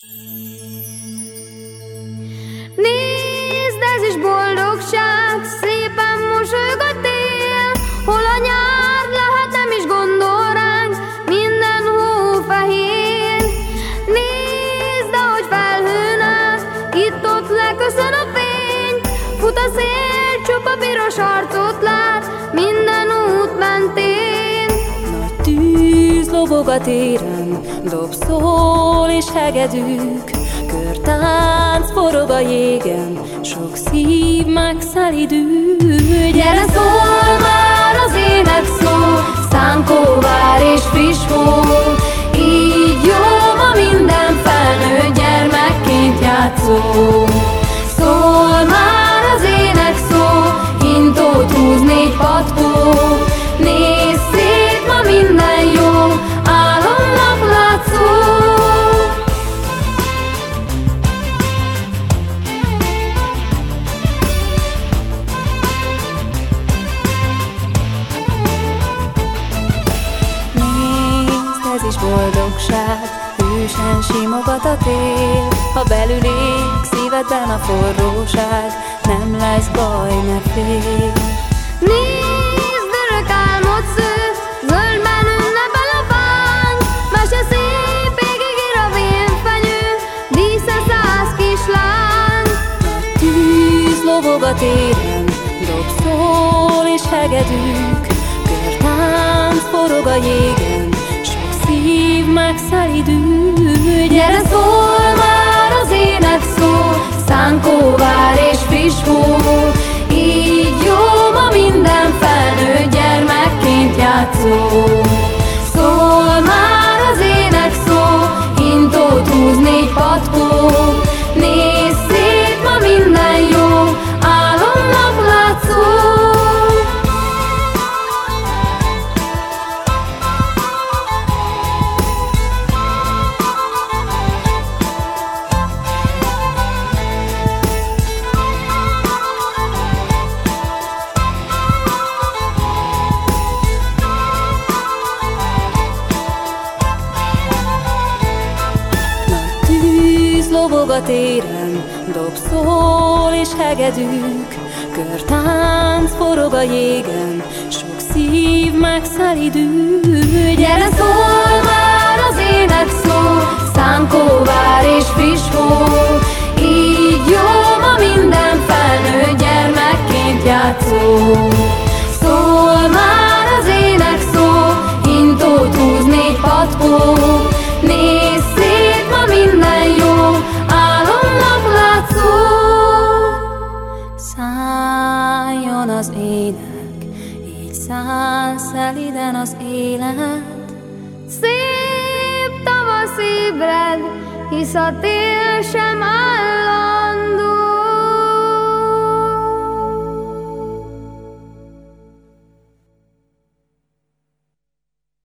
Nézd, ez is boldogság, szépen mosolyog a tél, hol a nyár lehet, nem is gondol ránk, minden hó fehér. Nézd, ahogy felhőn áll, itt-ott leköszön a fény, fut a szél, csupa piros arcot lát, minden út mentén. Nagy tűz lobog a téren, dob, szól és hegedűk, körtánc forog a jégen, sok szív megszelidül. Gyere, szól már az ének szó, szánkóvár és friss hó, így jó ma minden felnőtt gyermekként játszó. Szól már az ének szó, hintót húz négy patkó, nézd szét, ma minden jó, álomnak látszó. Ez is boldogság, hűsen simogat a tél. Ha belül ég szívedben a forróság, nem lesz baj, ne félj. Nézd, örök álmot sző, zöldben ünnepel a fány, mese szép, égig ír a vénfenyő, dísze 100 kislány. Nagy tűz lobog a téren, dob, szól és hegedűk, körtánc forog a jégen, szív megszelidül. Gyere, szól már az ének szó, szánkóvár és friss hó, így jó ma minden felnőtt gyermekként játszó. Szól már az ének szó, hintót húz négy patkó, nézd szét, ma minden jó, álomnak látszó. Lobog a téren, dob, szól és hegedűk, körtánc forog a jégen, sok szív megszelidül. Gyere, szól már az ének szó, szánkóvár és friss hó, így jó ma minden felnőtt gyermekként játszó. Szól már az ének szó, hintót húz négy patkó, nézd szét, ma minden jó, álomnak látszó. Szálljon az ének, így száll szeliden az élet. Szép tavasz ébred, hisz a tél sem áll.